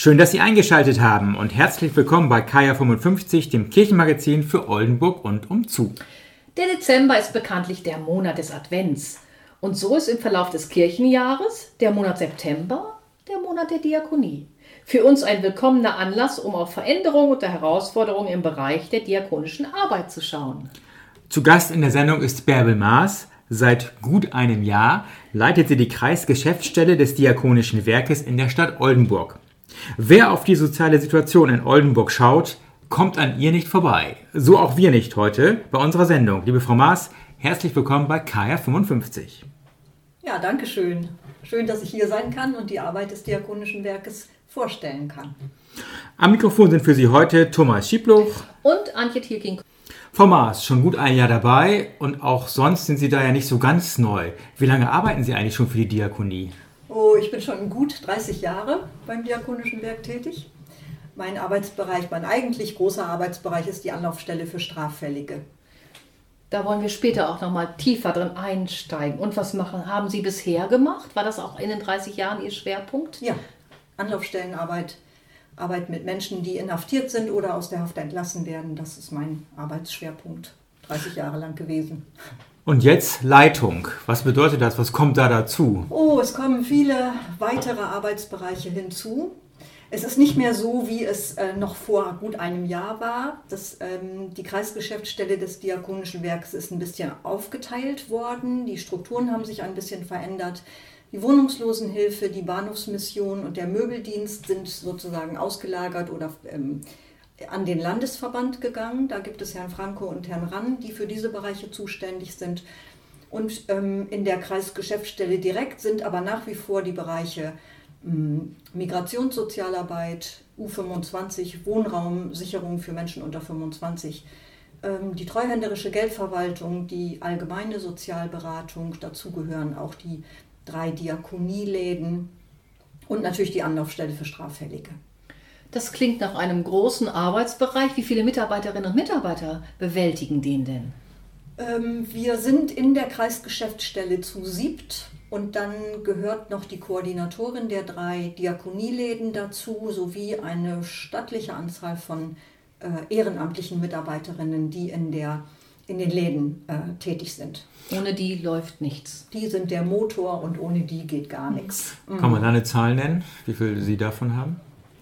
Schön, dass Sie eingeschaltet haben und herzlich willkommen bei Kaya 55, dem Kirchenmagazin für Oldenburg und umzu. Der Dezember ist bekanntlich der Monat des Advents. Und so ist im Verlauf des Kirchenjahres der Monat September der Monat der Diakonie. Für uns ein willkommener Anlass, um auf Veränderungen und Herausforderungen im Bereich der diakonischen Arbeit zu schauen. Zu Gast in der Sendung ist Bärbel Maas. Seit gut einem Jahr leitet sie die Kreisgeschäftsstelle des Diakonischen Werkes in der Stadt Oldenburg. Wer auf die soziale Situation in Oldenburg schaut, kommt an ihr nicht vorbei. So auch wir nicht heute bei unserer Sendung. Liebe Frau Maas, herzlich willkommen bei Kaya 55. Ja, danke schön. Schön, dass ich hier sein kann und die Arbeit des Diakonischen Werkes vorstellen kann. Am Mikrofon sind für Sie heute Thomas Schiebluch und Antje Thielking. Frau Maas, schon gut ein Jahr dabei und auch sonst sind Sie da ja nicht so ganz neu. Wie lange arbeiten Sie eigentlich schon für die Diakonie? Oh, ich bin schon gut 30 Jahre beim Diakonischen Werk tätig. Mein Arbeitsbereich, mein eigentlich großer Arbeitsbereich ist die Anlaufstelle für Straffällige. Da wollen wir später auch nochmal tiefer drin einsteigen. Und was haben Sie bisher gemacht? War das auch in den 30 Jahren Ihr Schwerpunkt? Ja, Anlaufstellenarbeit, Arbeit mit Menschen, die inhaftiert sind oder aus der Haft entlassen werden. Das ist mein Arbeitsschwerpunkt 30 Jahre lang gewesen. Und jetzt Leitung. Was bedeutet das? Was kommt da dazu? Oh, es kommen viele weitere Arbeitsbereiche hinzu. Es ist nicht mehr so, wie es noch vor gut einem Jahr war. Die Kreisgeschäftsstelle des Diakonischen Werks ist ein bisschen aufgeteilt worden. Die Strukturen haben sich ein bisschen verändert. Die Wohnungslosenhilfe, die Bahnhofsmission und der Möbeldienst sind sozusagen ausgelagert oder an den Landesverband gegangen. Da gibt es Herrn Franco und Herrn Rann, die für diese Bereiche zuständig sind. Und in der Kreisgeschäftsstelle direkt sind aber nach wie vor die Bereiche Migrationssozialarbeit, U25, Wohnraumsicherung für Menschen unter 25, die treuhänderische Geldverwaltung, die allgemeine Sozialberatung, dazu gehören auch die 3 Diakonieläden und natürlich die Anlaufstelle für Straffällige. Das klingt nach einem großen Arbeitsbereich. Wie viele Mitarbeiterinnen und Mitarbeiter bewältigen den denn? Wir sind in der Kreisgeschäftsstelle zu 7. Und dann gehört noch die Koordinatorin der 3 Diakonieläden dazu, sowie eine stattliche Anzahl von ehrenamtlichen Mitarbeiterinnen, die in den Läden tätig sind. Ohne die läuft nichts. Die sind der Motor und ohne die geht gar nichts. Kann man da eine Zahl nennen, wie viel Sie davon haben?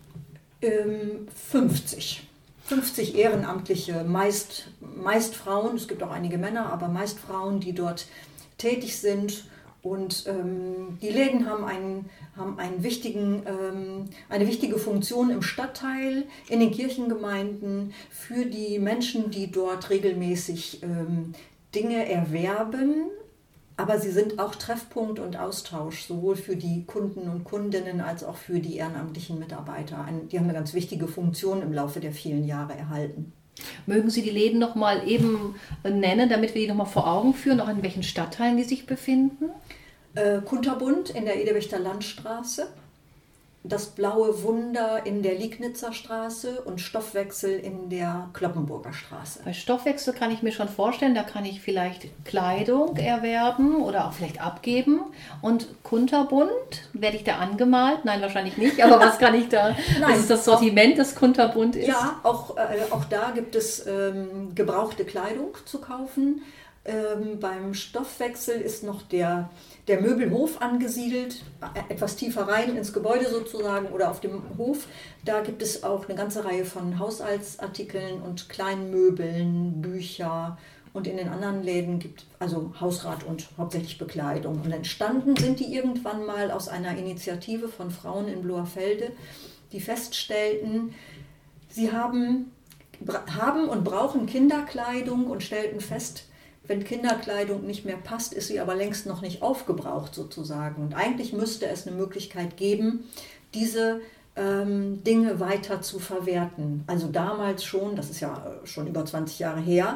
50. 50 Ehrenamtliche, meist Frauen, es gibt auch einige Männer, aber meist Frauen, die dort tätig sind. Und die Läden haben eine wichtige Funktion im Stadtteil, in den Kirchengemeinden, für die Menschen, die dort regelmäßig Dinge erwerben. Aber sie sind auch Treffpunkt und Austausch, sowohl für die Kunden und Kundinnen als auch für die ehrenamtlichen Mitarbeiter. Die haben eine ganz wichtige Funktion im Laufe der vielen Jahre erhalten. Mögen Sie die Läden noch mal eben nennen, damit wir die noch mal vor Augen führen, auch in welchen Stadtteilen die sich befinden? Kunterbund in der Edelwächter Landstraße, das Blaue Wunder in der Liegnitzer Straße und Stoffwechsel in der Cloppenburger Straße. Bei Stoffwechsel kann ich mir schon vorstellen, da kann ich vielleicht Kleidung erwerben oder auch vielleicht abgeben. Und Kunterbund, werde ich da angemalt? Nein, wahrscheinlich nicht, aber was kann ich da? Nein, was ist das Sortiment, das Kunterbund ist? Ja, auch da gibt es gebrauchte Kleidung zu kaufen. Beim Stoffwechsel ist noch der Möbelhof angesiedelt, etwas tiefer rein ins Gebäude sozusagen oder auf dem Hof. Da gibt es auch eine ganze Reihe von Haushaltsartikeln und kleinen Möbeln, Bücher und in den anderen Läden gibt es also Hausrat und hauptsächlich Bekleidung. Und entstanden sind die irgendwann mal aus einer Initiative von Frauen in Bloerfelde, die feststellten, sie haben und brauchen Kinderkleidung und stellten fest, wenn Kinderkleidung nicht mehr passt, ist sie aber längst noch nicht aufgebraucht sozusagen. Und eigentlich müsste es eine Möglichkeit geben, diese Dinge weiter zu verwerten. Also damals schon, das ist ja schon über 20 Jahre her,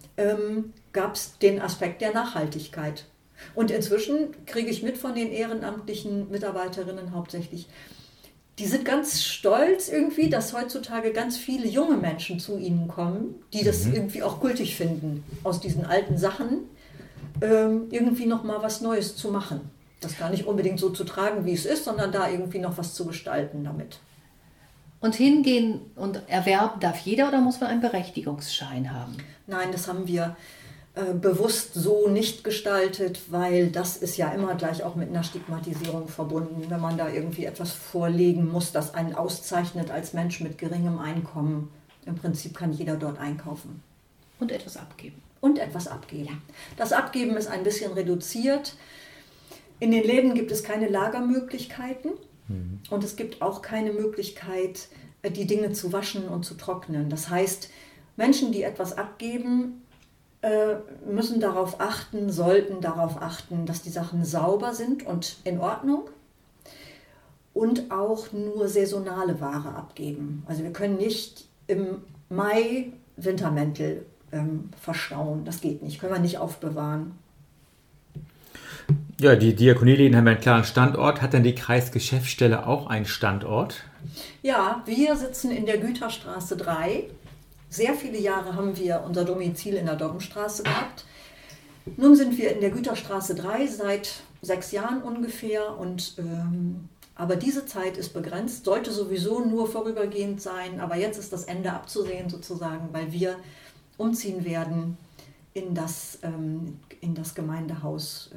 gab es den Aspekt der Nachhaltigkeit. Und inzwischen kriege ich mit von den ehrenamtlichen Mitarbeiterinnen hauptsächlich, die sind ganz stolz irgendwie, dass heutzutage ganz viele junge Menschen zu ihnen kommen, die das irgendwie auch kultig finden, aus diesen alten Sachen irgendwie nochmal was Neues zu machen. Das gar nicht unbedingt so zu tragen, wie es ist, sondern da irgendwie noch was zu gestalten damit. Und hingehen und erwerben darf jeder oder muss man einen Berechtigungsschein haben? Nein, das haben wir bewusst so nicht gestaltet, weil das ist ja immer gleich auch mit einer Stigmatisierung verbunden, wenn man da irgendwie etwas vorlegen muss, das einen auszeichnet als Mensch mit geringem Einkommen. Im Prinzip kann jeder dort einkaufen. Und etwas abgeben. Und etwas abgeben. Das Abgeben ist ein bisschen reduziert. In den Läden gibt es keine Lagermöglichkeiten und es gibt auch keine Möglichkeit, die Dinge zu waschen und zu trocknen. Das heißt, Menschen, die etwas abgeben, müssen darauf achten, sollten darauf achten, dass die Sachen sauber sind und in Ordnung und auch nur saisonale Ware abgeben. Also wir können nicht im Mai Wintermäntel verstauen. Das geht nicht, können wir nicht aufbewahren. Ja, die Diakonieläden haben einen klaren Standort. Hat denn die Kreisgeschäftsstelle auch einen Standort? Ja, wir sitzen in der Güterstraße 3. Sehr viele Jahre haben wir unser Domizil in der Dobbenstraße gehabt. Nun sind wir in der Güterstraße 3 seit 6 Jahren ungefähr. Aber diese Zeit ist begrenzt, sollte sowieso nur vorübergehend sein. Aber jetzt ist das Ende abzusehen sozusagen, weil wir umziehen werden in das Gemeindehaus.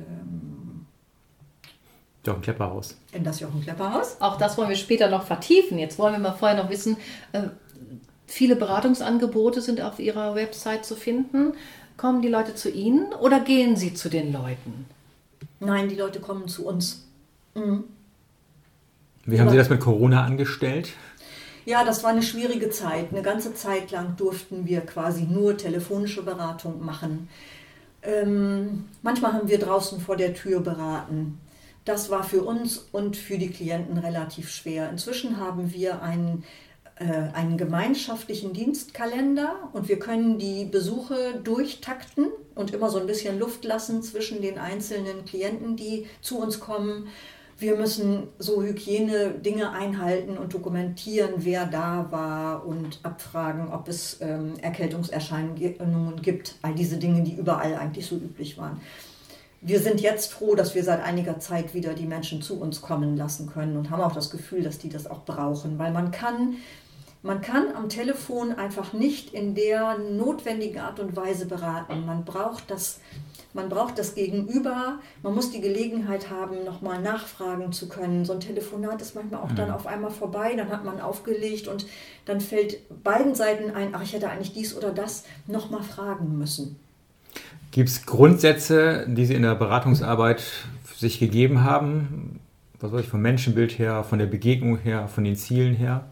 Jochen-Klepper-Haus. In das Jochen-Klepper-Haus. Auch das wollen wir später noch vertiefen. Jetzt wollen wir mal vorher noch wissen, viele Beratungsangebote sind auf Ihrer Website zu finden. Kommen die Leute zu Ihnen oder gehen Sie zu den Leuten? Nein, die Leute kommen zu uns. Mhm. Wie haben Sie das mit Corona angestellt? Ja, das war eine schwierige Zeit. Eine ganze Zeit lang durften wir quasi nur telefonische Beratung machen. Manchmal haben wir draußen vor der Tür beraten. Das war für uns und für die Klienten relativ schwer. Inzwischen haben wir einen gemeinschaftlichen Dienstkalender und wir können die Besuche durchtakten und immer so ein bisschen Luft lassen zwischen den einzelnen Klienten, die zu uns kommen. Wir müssen so Hygienedinge einhalten und dokumentieren, wer da war und abfragen, ob es Erkältungserscheinungen gibt. All diese Dinge, die überall eigentlich so üblich waren. Wir sind jetzt froh, dass wir seit einiger Zeit wieder die Menschen zu uns kommen lassen können und haben auch das Gefühl, dass die das auch brauchen. Weil man kann am Telefon einfach nicht in der notwendigen Art und Weise beraten. Man braucht das Gegenüber, man muss die Gelegenheit haben, nochmal nachfragen zu können. So ein Telefonat ist manchmal auch dann auf einmal vorbei, dann hat man aufgelegt und dann fällt beiden Seiten ein, ach, ich hätte eigentlich dies oder das nochmal fragen müssen. Gibt es Grundsätze, die Sie in der Beratungsarbeit sich gegeben haben? Was weiß ich, vom Menschenbild her, von der Begegnung her, von den Zielen her?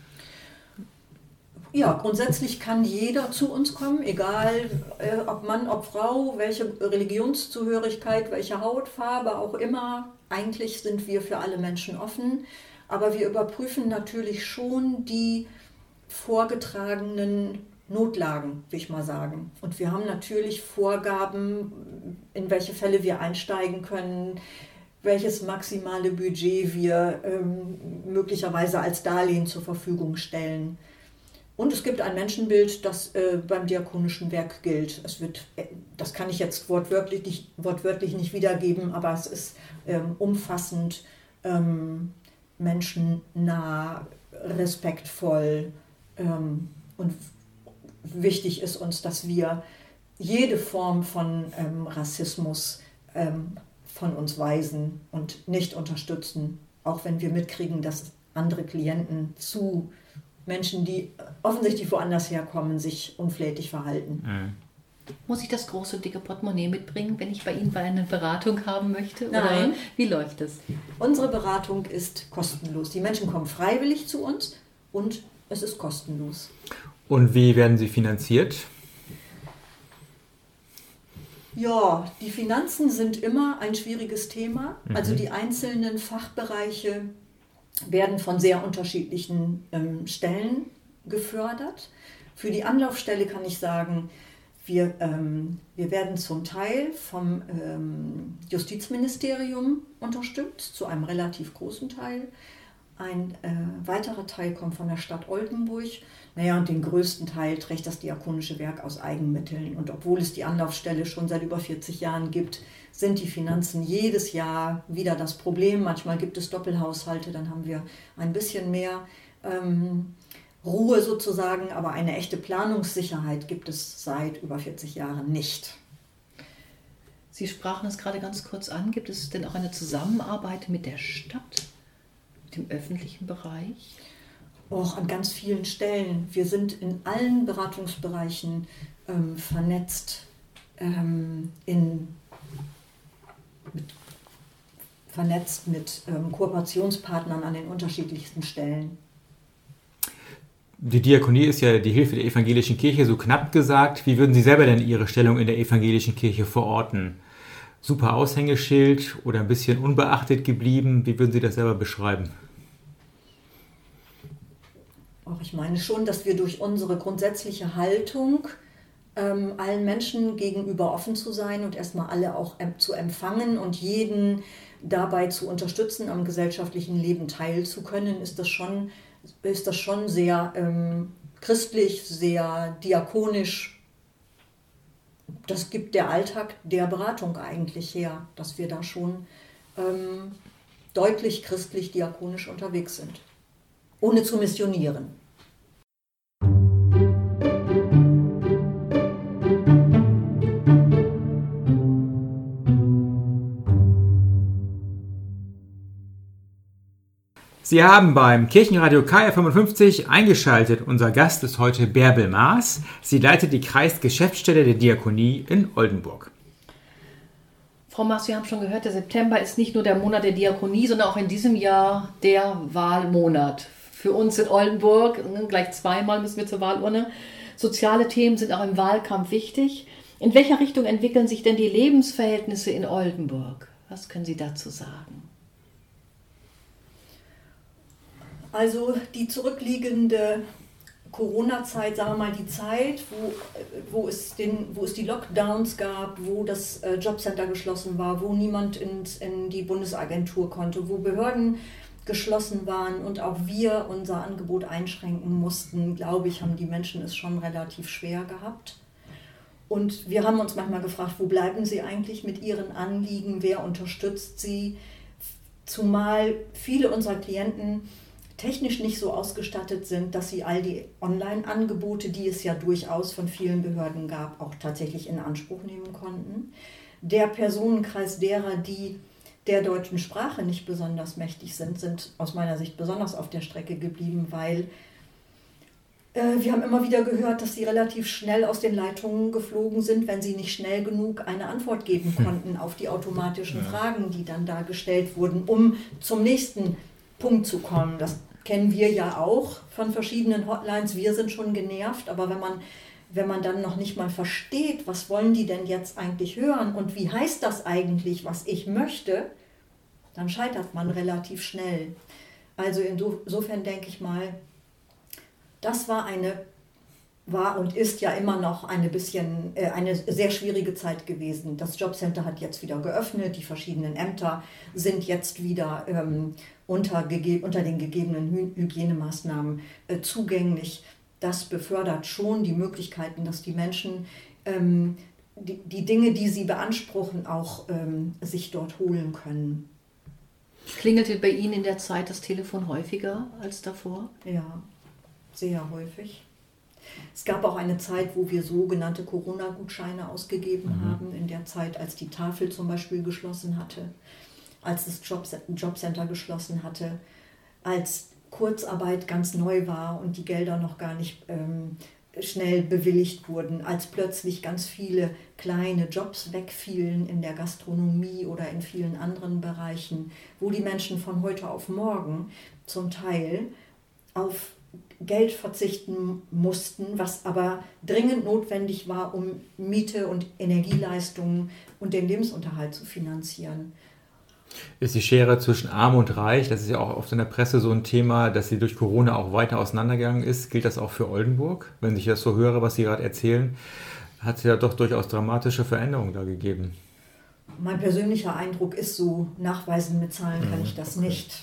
Ja, grundsätzlich kann jeder zu uns kommen, egal ob Mann, ob Frau, welche Religionszugehörigkeit, welche Hautfarbe auch immer. Eigentlich sind wir für alle Menschen offen, aber wir überprüfen natürlich schon die vorgetragenen Notlagen, will ich mal sagen. Und wir haben natürlich Vorgaben, in welche Fälle wir einsteigen können, welches maximale Budget wir möglicherweise als Darlehen zur Verfügung stellen. Und es gibt ein Menschenbild, das beim Diakonischen Werk gilt. Das kann ich jetzt wortwörtlich nicht wiedergeben, aber es ist umfassend, menschennah, respektvoll. Und wichtig ist uns, dass wir jede Form von Rassismus von uns weisen und nicht unterstützen, auch wenn wir mitkriegen, dass andere Klienten zu Menschen, die offensichtlich woanders herkommen, sich unflätig verhalten. Muss ich das große, dicke Portemonnaie mitbringen, wenn ich bei Ihnen eine Beratung haben möchte? Nein. Oder wie läuft das? Unsere Beratung ist kostenlos. Die Menschen kommen freiwillig zu uns und es ist kostenlos. Und wie werden Sie finanziert? Ja, die Finanzen sind immer ein schwieriges Thema. Also die einzelnen Fachbereiche werden von sehr unterschiedlichen Stellen gefördert. Für die Anlaufstelle kann ich sagen, wir werden zum Teil vom Justizministerium unterstützt, zu einem relativ großen Teil. Ein weiterer Teil kommt von der Stadt Oldenburg. Naja, und den größten Teil trägt das Diakonische Werk aus Eigenmitteln. Und obwohl es die Anlaufstelle schon seit über 40 Jahren gibt, sind die Finanzen jedes Jahr wieder das Problem. Manchmal gibt es Doppelhaushalte, dann haben wir ein bisschen mehr Ruhe sozusagen, aber eine echte Planungssicherheit gibt es seit über 40 Jahren nicht. Sie sprachen es gerade ganz kurz an. Gibt es denn auch eine Zusammenarbeit mit der Stadt, mit dem öffentlichen Bereich? Auch an ganz vielen Stellen. Wir sind in allen Beratungsbereichen vernetzt, mit Kooperationspartnern an den unterschiedlichsten Stellen. Die Diakonie ist ja die Hilfe der evangelischen Kirche, so knapp gesagt. Wie würden Sie selber denn Ihre Stellung in der evangelischen Kirche verorten? Super Aushängeschild oder ein bisschen unbeachtet geblieben? Wie würden Sie das selber beschreiben? Auch ich meine schon, dass wir durch unsere grundsätzliche Haltung, allen Menschen gegenüber offen zu sein und erstmal alle auch zu empfangen und jeden dabei zu unterstützen, am gesellschaftlichen Leben teilzukönnen, ist das schon sehr christlich, sehr diakonisch. Das gibt der Alltag der Beratung eigentlich her, dass wir da schon deutlich christlich-diakonisch unterwegs sind, ohne zu missionieren. Sie haben beim Kirchenradio KR55 eingeschaltet. Unser Gast ist heute Bärbel Maas. Sie leitet die Kreisgeschäftsstelle der Diakonie in Oldenburg. Frau Maas, wir haben schon gehört, der September ist nicht nur der Monat der Diakonie, sondern auch in diesem Jahr der Wahlmonat. Für uns in Oldenburg, gleich zweimal müssen wir zur Wahlurne. Soziale Themen sind auch im Wahlkampf wichtig. In welcher Richtung entwickeln sich denn die Lebensverhältnisse in Oldenburg? Was können Sie dazu sagen? Also die zurückliegende Corona-Zeit, sagen wir mal die Zeit, wo es die Lockdowns gab, wo das Jobcenter geschlossen war, wo niemand in die Bundesagentur konnte, wo Behörden geschlossen waren und auch wir unser Angebot einschränken mussten, glaube ich, haben die Menschen es schon relativ schwer gehabt. Und wir haben uns manchmal gefragt, wo bleiben sie eigentlich mit ihren Anliegen, wer unterstützt sie, zumal viele unserer Klienten technisch nicht so ausgestattet sind, dass sie all die Online-Angebote, die es ja durchaus von vielen Behörden gab, auch tatsächlich in Anspruch nehmen konnten. Der Personenkreis derer, die der deutschen Sprache nicht besonders mächtig sind aus meiner Sicht besonders auf der Strecke geblieben, weil wir haben immer wieder gehört, dass sie relativ schnell aus den Leitungen geflogen sind, wenn sie nicht schnell genug eine Antwort geben konnten auf die automatischen Fragen, die dann da gestellt wurden, um zum nächsten Punkt zu kommen. Das kennen wir ja auch von verschiedenen Hotlines. Wir sind schon genervt, aber wenn man dann noch nicht mal versteht, was wollen die denn jetzt eigentlich hören und wie heißt das eigentlich, was ich möchte, dann scheitert man relativ schnell. Also insofern denke ich mal, das war und ist ja immer noch eine sehr schwierige Zeit gewesen. Das Jobcenter hat jetzt wieder geöffnet, die verschiedenen Ämter sind jetzt wieder unter den gegebenen Hygienemaßnahmen zugänglich. Das befördert schon die Möglichkeiten, dass die Menschen die Dinge, die sie beanspruchen, auch sich dort holen können. Klingelte bei Ihnen in der Zeit das Telefon häufiger als davor? Ja, sehr häufig. Es gab auch eine Zeit, wo wir sogenannte Corona-Gutscheine ausgegeben haben, in der Zeit, als die Tafel zum Beispiel geschlossen hatte, als das Jobcenter geschlossen hatte, als Kurzarbeit ganz neu war und die Gelder noch gar nicht schnell bewilligt wurden, als plötzlich ganz viele kleine Jobs wegfielen in der Gastronomie oder in vielen anderen Bereichen, wo die Menschen von heute auf morgen zum Teil auf Geld verzichten mussten, was aber dringend notwendig war, um Miete und Energieleistungen und den Lebensunterhalt zu finanzieren. Ist die Schere zwischen Arm und Reich, das ist ja auch oft in der Presse so ein Thema, dass sie durch Corona auch weiter auseinandergegangen ist. Gilt das auch für Oldenburg? Wenn ich das so höre, was Sie gerade erzählen, hat es ja doch durchaus dramatische Veränderungen da gegeben. Mein persönlicher Eindruck ist so, nachweisen mit Zahlen kann ich das nicht.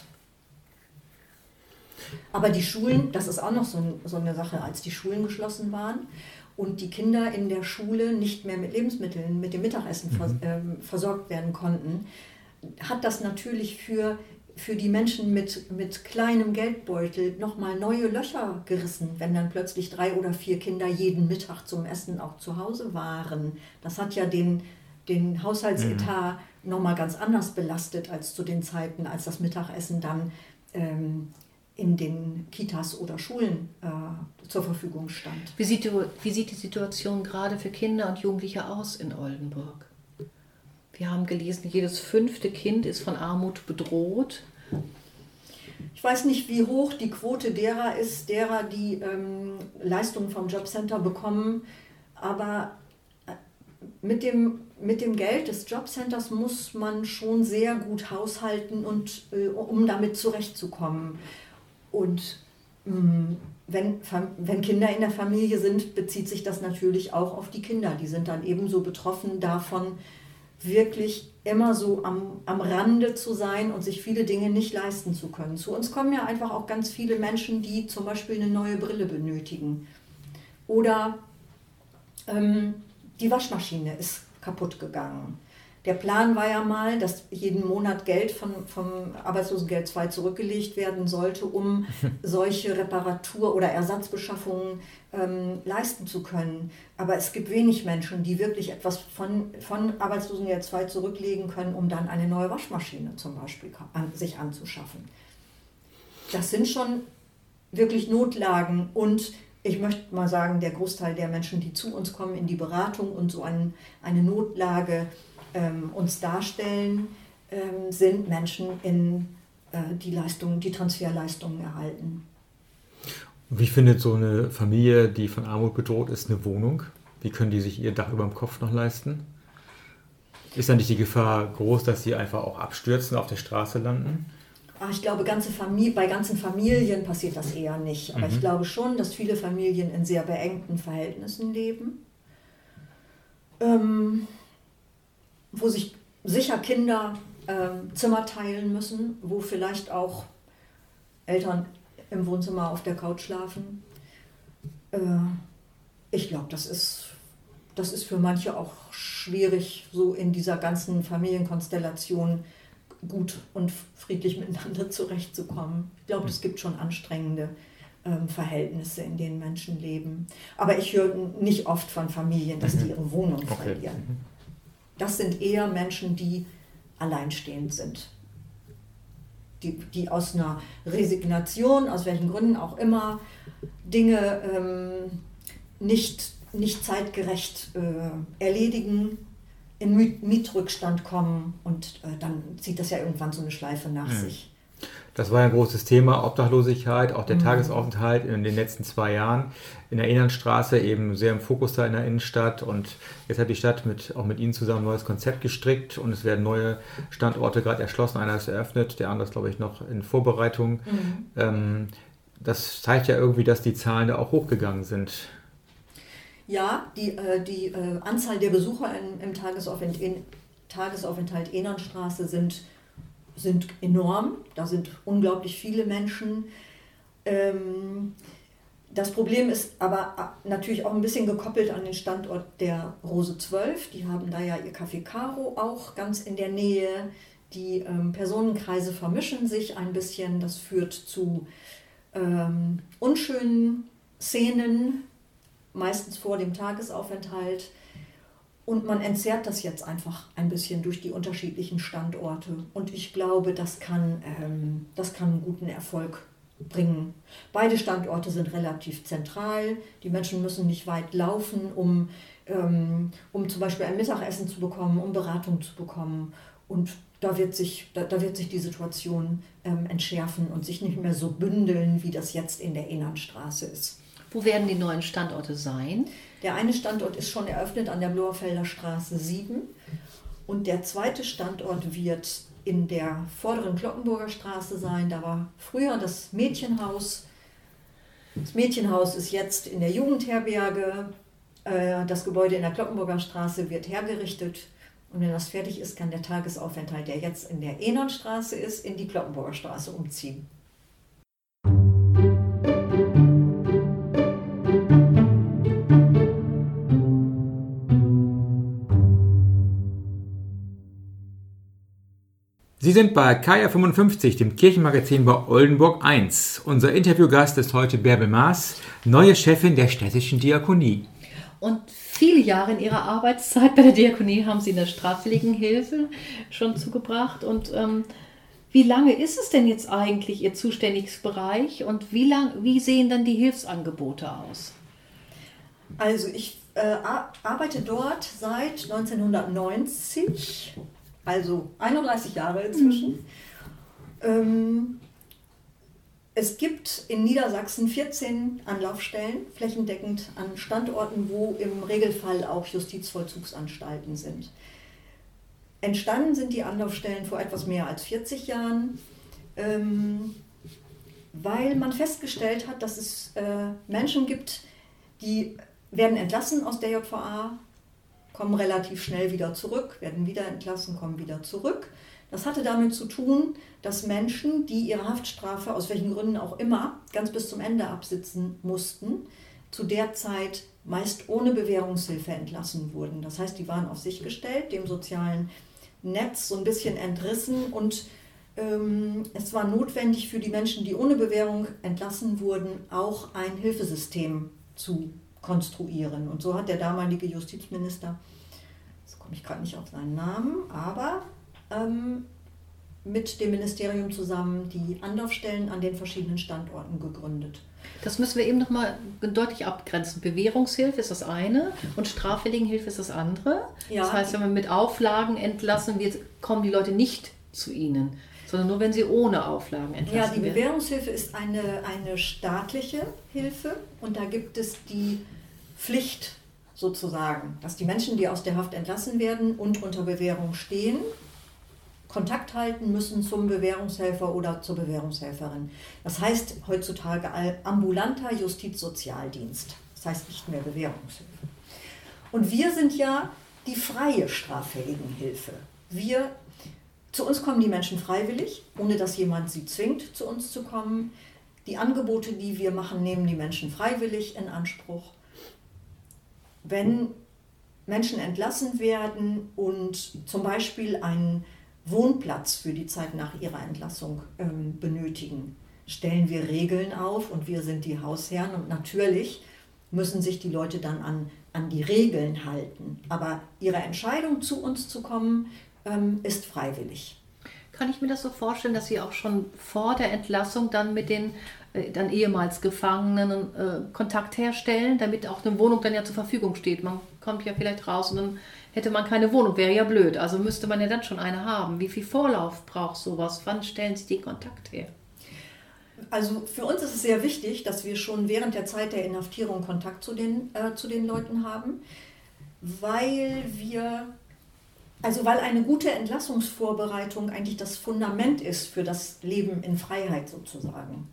Aber die Schulen, das ist auch noch so eine Sache, als die Schulen geschlossen waren und die Kinder in der Schule nicht mehr mit Lebensmitteln, mit dem Mittagessen versorgt werden konnten, hat das natürlich für für die Menschen mit kleinem Geldbeutel nochmal neue Löcher gerissen, wenn dann plötzlich 3 oder 4 Kinder jeden Mittag zum Essen auch zu Hause waren. Das hat ja den Haushaltsetat nochmal ganz anders belastet als zu den Zeiten, als das Mittagessen dann in den Kitas oder Schulen zur Verfügung stand. Wie sieht die Situation gerade für Kinder und Jugendliche aus in Oldenburg? Wir haben gelesen, jedes 5. Kind ist von Armut bedroht. Ich weiß nicht, wie hoch die Quote derer ist, die Leistungen vom Jobcenter bekommen, aber mit dem Geld des Jobcenters muss man schon sehr gut haushalten, um damit zurechtzukommen. Und wenn Kinder in der Familie sind, bezieht sich das natürlich auch auf die Kinder. Die sind dann ebenso betroffen davon, wirklich immer so am Rande zu sein und sich viele Dinge nicht leisten zu können. Zu uns kommen ja einfach auch ganz viele Menschen, die zum Beispiel eine neue Brille benötigen. Oder die Waschmaschine ist kaputt gegangen. Der Plan war ja mal, dass jeden Monat Geld vom Arbeitslosengeld II zurückgelegt werden sollte, um solche Reparatur- oder Ersatzbeschaffungen leisten zu können. Aber es gibt wenig Menschen, die wirklich etwas von Arbeitslosengeld II zurücklegen können, um dann eine neue Waschmaschine zum Beispiel sich anzuschaffen. Das sind schon wirklich Notlagen und ich möchte mal sagen, der Großteil der Menschen, die zu uns kommen in die Beratung und so eine Notlage uns darstellen, sind Menschen, die Transferleistungen erhalten. Wie findet so eine Familie, die von Armut bedroht ist, eine Wohnung? Wie können die sich ihr Dach über dem Kopf noch leisten? Ist da nicht die Gefahr groß, dass sie einfach auch abstürzen, auf der Straße landen? Ich glaube, bei ganzen Familien passiert das eher nicht. Aber ich glaube schon, dass viele Familien in sehr beengten Verhältnissen leben, wo sich sicher Kinder Zimmer teilen müssen, wo vielleicht auch Eltern im Wohnzimmer auf der Couch schlafen. Ich glaube, das ist für manche auch schwierig, so in dieser ganzen Familienkonstellation gut und friedlich miteinander zurechtzukommen. Ich glaube, es gibt schon anstrengende Verhältnisse, in denen Menschen leben. Aber ich höre nicht oft von Familien, dass die ihre Wohnung verlieren. Das sind eher Menschen, die alleinstehend sind. Die aus einer Resignation, aus welchen Gründen auch immer, Dinge nicht zeitgerecht erledigen, in Mietrückstand kommen und dann zieht das ja irgendwann so eine Schleife nach sich. Das war ein großes Thema, Obdachlosigkeit, auch der Tagesaufenthalt in den letzten 2 Jahren in der Innernstraße, eben sehr im Fokus da in der Innenstadt. Und jetzt hat die Stadt auch mit Ihnen zusammen ein neues Konzept gestrickt und es werden neue Standorte gerade erschlossen. Einer ist eröffnet, der andere ist, glaube ich, noch in Vorbereitung. Das zeigt ja irgendwie, dass die Zahlen da auch hochgegangen sind. Ja, die Anzahl der Besucher im Tagesaufenthalt Innernstraße sind enorm. Da sind unglaublich viele Menschen. Das Problem ist aber natürlich auch ein bisschen gekoppelt an den Standort der Rose 12. Die haben da ja ihr Café Caro auch ganz in der Nähe. Die Personenkreise vermischen sich ein bisschen. Das führt zu unschönen Szenen, meistens vor dem Tagesaufenthalt. Und man entzerrt das jetzt einfach ein bisschen durch die unterschiedlichen Standorte. Und ich glaube, das kann einen guten Erfolg bringen. Beide Standorte sind relativ zentral. Die Menschen müssen nicht weit laufen, um zum Beispiel ein Mittagessen zu bekommen, um Beratung zu bekommen. Und da wird sich die Situation entschärfen und sich nicht mehr so bündeln, wie das jetzt in der Innernstraße ist. Wo werden die neuen Standorte sein? Der eine Standort ist schon eröffnet an der Bloerfelder Straße 7 und der zweite Standort wird in der vorderen Glockenburger Straße sein. Da war früher das Mädchenhaus. Das Mädchenhaus ist jetzt in der Jugendherberge. Das Gebäude in der Glockenburger Straße wird hergerichtet. Und wenn das fertig ist, kann der Tagesaufenthalt, der jetzt in der Ehnernstraße ist, in die Glockenburger Straße umziehen. Sie sind bei Kaya 55, dem Kirchenmagazin bei Oldenburg 1. Unser Interviewgast ist heute Bärbel Maas, neue Chefin der städtischen Diakonie. Und viele Jahre in Ihrer Arbeitszeit bei der Diakonie haben Sie in der straffälligen Hilfe schon zugebracht. Und wie lange ist es denn jetzt eigentlich Ihr zuständiges Bereich und wie sehen dann die Hilfsangebote aus? Also ich arbeite dort seit 1990, also 31 Jahre inzwischen. Es gibt in Niedersachsen 14 Anlaufstellen, flächendeckend an Standorten, wo im Regelfall auch Justizvollzugsanstalten sind. Entstanden sind die Anlaufstellen vor etwas mehr als 40 Jahren, weil man festgestellt hat, dass es Menschen gibt, die werden entlassen aus der JVA, kommen relativ schnell wieder zurück, werden wieder entlassen, kommen wieder zurück. Das hatte damit zu tun, dass Menschen, die ihre Haftstrafe aus welchen Gründen auch immer ganz bis zum Ende absitzen mussten, zu der Zeit meist ohne Bewährungshilfe entlassen wurden. Das heißt, die waren auf sich gestellt, dem sozialen Netz so ein bisschen entrissen und es war notwendig für die Menschen, die ohne Bewährung entlassen wurden, auch ein Hilfesystem zu konstruieren. Und so hat der damalige Justizminister, jetzt komme ich gerade nicht auf seinen Namen, aber mit dem Ministerium zusammen die Anlaufstellen an den verschiedenen Standorten gegründet. Das müssen wir eben nochmal deutlich abgrenzen. Bewährungshilfe ist das eine und Straffälligenhilfe ist das andere. Ja. Das heißt, wenn man mit Auflagen entlassen wird, kommen die Leute nicht zu Ihnen, sondern nur, wenn sie ohne Auflagen entlassen werden. Ja, die Bewährungshilfe ist eine staatliche Hilfe und da gibt es die Pflicht sozusagen, dass die Menschen, die aus der Haft entlassen werden und unter Bewährung stehen, Kontakt halten müssen zum Bewährungshelfer oder zur Bewährungshelferin. Das heißt heutzutage ambulanter Justizsozialdienst. Das heißt nicht mehr Bewährungshilfe. Und wir sind ja die freie Straffälligenhilfe. Zu uns kommen die Menschen freiwillig, ohne dass jemand sie zwingt, zu uns zu kommen. Die Angebote, die wir machen, nehmen die Menschen freiwillig in Anspruch. Wenn Menschen entlassen werden und zum Beispiel einen Wohnplatz für die Zeit nach ihrer Entlassung benötigen, stellen wir Regeln auf und wir sind die Hausherren und natürlich müssen sich die Leute dann an die Regeln halten. Aber ihre Entscheidung, zu uns zu kommen, ist freiwillig. Kann ich mir das so vorstellen, dass Sie auch schon vor der Entlassung dann mit den dann ehemals Gefangenen Kontakt herstellen, damit auch eine Wohnung dann ja zur Verfügung steht? Man kommt ja vielleicht raus und dann hätte man keine Wohnung, wäre ja blöd. Also müsste man ja dann schon eine haben. Wie viel Vorlauf braucht sowas? Wann stellen Sie den Kontakt her? Also für uns ist es sehr wichtig, dass wir schon während der Zeit der Inhaftierung Kontakt zu den Leuten haben, weil eine gute Entlassungsvorbereitung eigentlich das Fundament ist für das Leben in Freiheit sozusagen.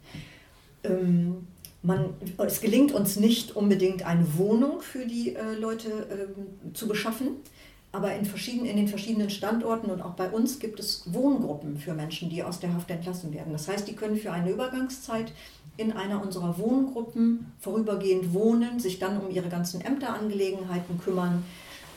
Es gelingt uns nicht unbedingt eine Wohnung für die Leute zu beschaffen, aber in den verschiedenen Standorten und auch bei uns gibt es Wohngruppen für Menschen, die aus der Haft entlassen werden. Das heißt, die können für eine Übergangszeit in einer unserer Wohngruppen vorübergehend wohnen, sich dann um ihre ganzen Ämterangelegenheiten kümmern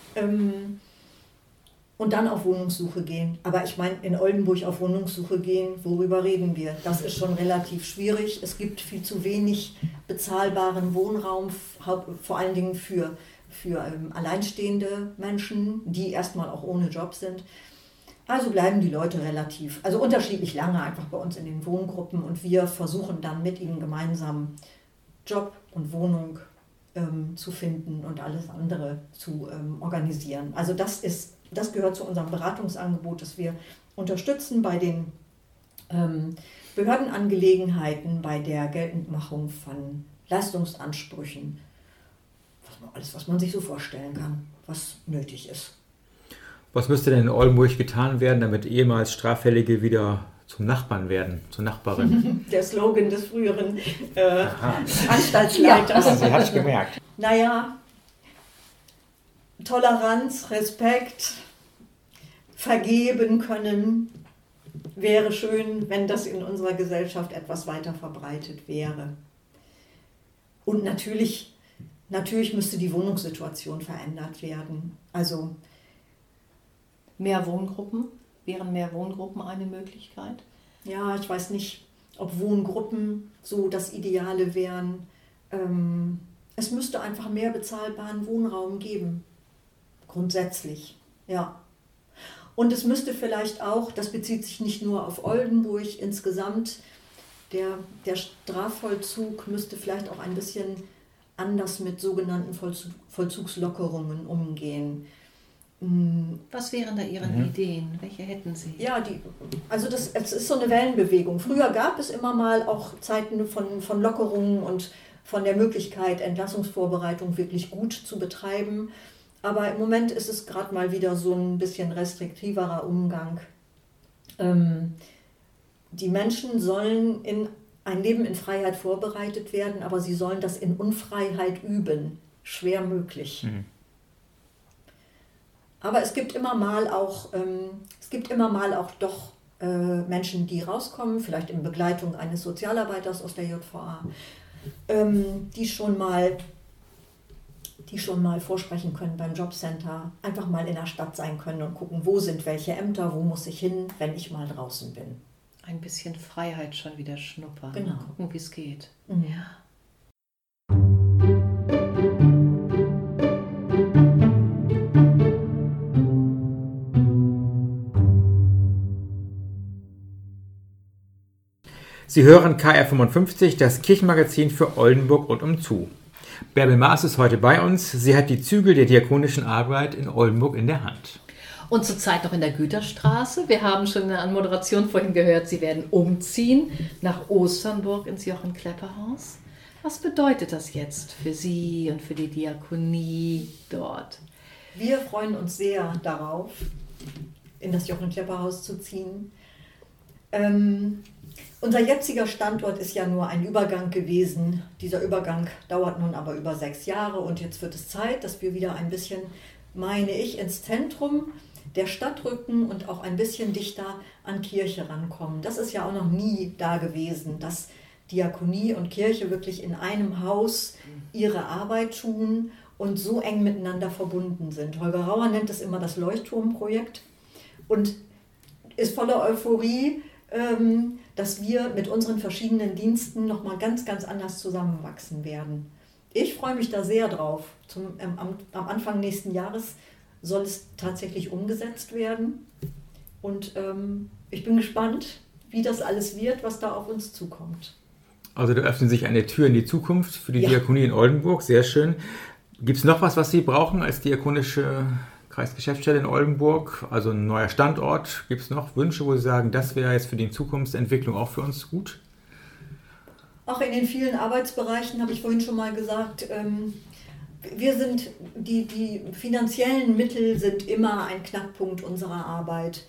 und dann auf Wohnungssuche gehen. Aber ich meine, in Oldenburg auf Wohnungssuche gehen, worüber reden wir? Das ist schon relativ schwierig. Es gibt viel zu wenig bezahlbaren Wohnraum, vor allen Dingen für alleinstehende Menschen, die erstmal auch ohne Job sind. Also bleiben die Leute unterschiedlich lange einfach bei uns in den Wohngruppen und wir versuchen dann mit ihnen gemeinsam Job und Wohnung zu finden und alles andere zu organisieren. Also das gehört zu unserem Beratungsangebot, das wir unterstützen bei den Behördenangelegenheiten, bei der Geltendmachung von Leistungsansprüchen. Alles, was man sich so vorstellen kann, was nötig ist. Was müsste denn in Oldenburg getan werden, damit ehemals Straffällige wieder zum Nachbarn werden, zur Nachbarin? Der Slogan des früheren Anstaltsleiters. Ja, Sie hat es gemerkt. Naja, Toleranz, Respekt, vergeben können, wäre schön, wenn das in unserer Gesellschaft etwas weiter verbreitet wäre. Und natürlich müsste die Wohnungssituation verändert werden. Also mehr Wohngruppen? Wären mehr Wohngruppen eine Möglichkeit? Ja, ich weiß nicht, ob Wohngruppen so das Ideale wären. Es müsste einfach mehr bezahlbaren Wohnraum geben. Grundsätzlich, ja. Und es müsste vielleicht auch, das bezieht sich nicht nur auf Oldenburg, insgesamt, der Strafvollzug müsste vielleicht auch ein bisschen anders mit sogenannten Vollzugslockerungen umgehen. Was wären da Ihre Ideen? Welche hätten Sie? Ja, es ist so eine Wellenbewegung. Früher gab es immer mal auch Zeiten von Lockerungen und von der Möglichkeit, Entlassungsvorbereitung wirklich gut zu betreiben. Aber im Moment ist es gerade mal wieder so ein bisschen restriktiverer Umgang. Die Menschen sollen in ein Leben in Freiheit vorbereitet werden, aber sie sollen das in Unfreiheit üben. Schwer möglich. Aber es gibt immer mal auch doch Menschen, die rauskommen, vielleicht in Begleitung eines Sozialarbeiters aus der JVA, die schon mal vorsprechen können beim Jobcenter, einfach mal in der Stadt sein können und gucken, wo sind welche Ämter, wo muss ich hin, wenn ich mal draußen bin. Ein bisschen Freiheit schon wieder schnuppern. Genau. Gucken, wie es geht. Ja. Sie hören KR55, das Kirchenmagazin für Oldenburg und umzu. Bärbel Maas ist heute bei uns. Sie hat die Zügel der diakonischen Arbeit in Oldenburg in der Hand. Und zurzeit noch in der Güterstraße. Wir haben schon in der Anmoderation vorhin gehört, Sie werden umziehen nach Osternburg ins Jochen-Klepper-Haus. Was bedeutet das jetzt für Sie und für die Diakonie dort? Wir freuen uns sehr darauf, in das Jochen-Klepper-Haus zu ziehen. Unser jetziger Standort ist ja nur ein Übergang gewesen. Dieser Übergang dauert nun aber über 6 Jahre und jetzt wird es Zeit, dass wir wieder ein bisschen, meine ich, ins Zentrum der Stadt rücken und auch ein bisschen dichter an Kirche rankommen. Das ist ja auch noch nie da gewesen, dass Diakonie und Kirche wirklich in einem Haus ihre Arbeit tun und so eng miteinander verbunden sind. Holger Rauer nennt es immer das Leuchtturmprojekt und ist voller Euphorie, dass wir mit unseren verschiedenen Diensten nochmal ganz, ganz anders zusammenwachsen werden. Ich freue mich da sehr drauf. Am Anfang nächsten Jahres soll es tatsächlich umgesetzt werden. Und ich bin gespannt, wie das alles wird, was da auf uns zukommt. Also da öffnet sich eine Tür in die Zukunft für die Diakonie in Oldenburg. Sehr schön. Gibt es noch was Sie brauchen als diakonische Kreisgeschäftsstelle in Oldenburg? Also ein neuer Standort. Gibt es noch Wünsche, wo Sie sagen, das wäre jetzt für die Zukunftsentwicklung auch für uns gut? Auch in den vielen Arbeitsbereichen, habe ich vorhin schon mal gesagt, die finanziellen Mittel sind immer ein Knackpunkt unserer Arbeit.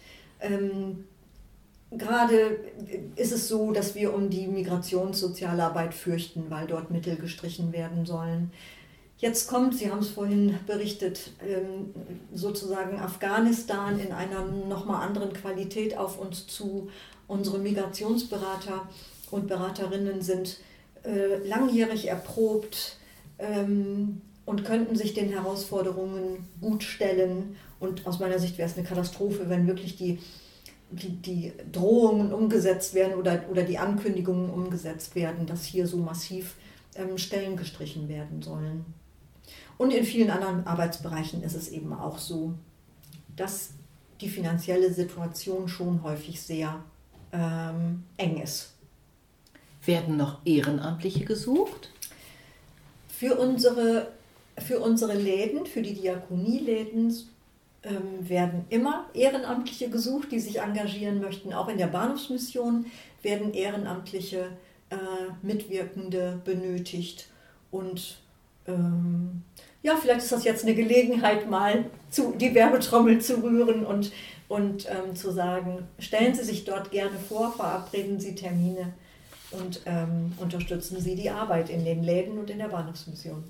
Gerade ist es so, dass wir um die Migrationssozialarbeit fürchten, weil dort Mittel gestrichen werden sollen. Jetzt kommt, Sie haben es vorhin berichtet, sozusagen Afghanistan in einer nochmal anderen Qualität auf uns zu. Unsere Migrationsberater und Beraterinnen sind langjährig erprobt und könnten sich den Herausforderungen gut stellen. Und aus meiner Sicht wäre es eine Katastrophe, wenn wirklich die Drohungen umgesetzt werden oder die Ankündigungen umgesetzt werden, dass hier so massiv Stellen gestrichen werden sollen. Und in vielen anderen Arbeitsbereichen ist es eben auch so, dass die finanzielle Situation schon häufig sehr eng ist. Werden noch Ehrenamtliche gesucht? Für unsere Läden, für die Diakonieläden, werden immer Ehrenamtliche gesucht, die sich engagieren möchten. Auch in der Bahnhofsmission werden Ehrenamtliche Mitwirkende benötigt. Und vielleicht ist das jetzt eine Gelegenheit, mal die Werbetrommel zu rühren und zu sagen, stellen Sie sich dort gerne vor, verabreden Sie Termine und unterstützen Sie die Arbeit in den Läden und in der Bahnhofsmission.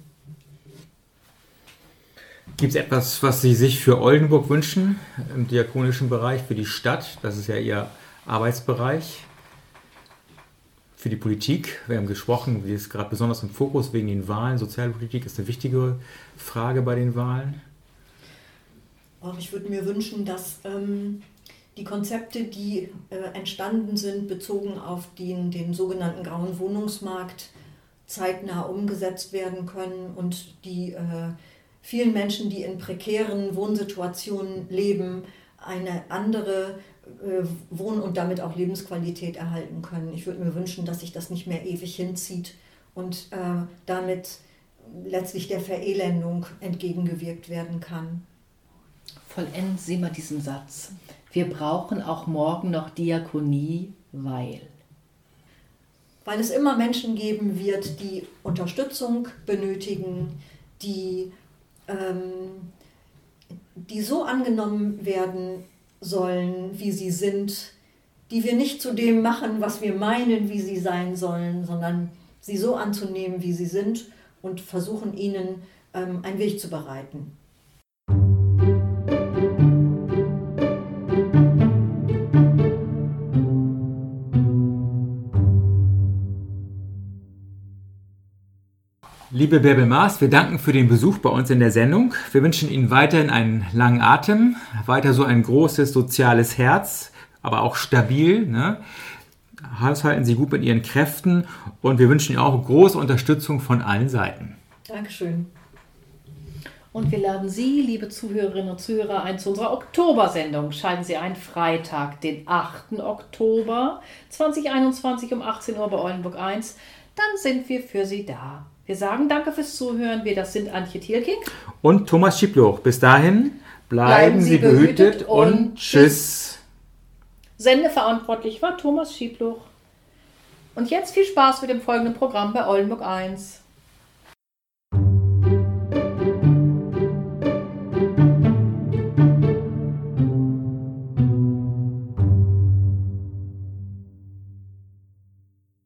Gibt es etwas, was Sie sich für Oldenburg wünschen, im diakonischen Bereich, für die Stadt? Das ist ja Ihr Arbeitsbereich. Für die Politik, wir haben gesprochen, die ist gerade besonders im Fokus wegen den Wahlen. Sozialpolitik ist eine wichtige Frage bei den Wahlen. Ich würde mir wünschen, dass Die Konzepte, die entstanden sind, bezogen auf den sogenannten grauen Wohnungsmarkt, zeitnah umgesetzt werden können und die vielen Menschen, die in prekären Wohnsituationen leben, eine andere Wohn- und damit auch Lebensqualität erhalten können. Ich würde mir wünschen, dass sich das nicht mehr ewig hinzieht und damit letztlich der Verelendung entgegengewirkt werden kann. Vollenden Sie mal diesen Satz. Wir brauchen auch morgen noch Diakonie, weil es immer Menschen geben wird, die Unterstützung benötigen, die so angenommen werden sollen, wie sie sind, die wir nicht zu dem machen, was wir meinen, wie sie sein sollen, sondern sie so anzunehmen, wie sie sind und versuchen, ihnen einen Weg zu bereiten. Liebe Bärbel Maas, wir danken für den Besuch bei uns in der Sendung. Wir wünschen Ihnen weiterhin einen langen Atem, weiter so ein großes soziales Herz, aber auch stabil. Ne? Haushalten Sie gut mit Ihren Kräften und wir wünschen Ihnen auch große Unterstützung von allen Seiten. Dankeschön. Und wir laden Sie, liebe Zuhörerinnen und Zuhörer, ein zu unserer Oktobersendung. Schalten Sie ein, Freitag, den 8. Oktober 2021 um 18 Uhr bei Oldenburg 1. Dann sind wir für Sie da. Wir sagen danke fürs Zuhören. Wir, das sind Antje Thielking und Thomas Schiebloch. Bis dahin bleiben Sie behütet und tschüss. Sendeverantwortlich war Thomas Schiebloch. Und jetzt viel Spaß mit dem folgenden Programm bei Oldenburg 1.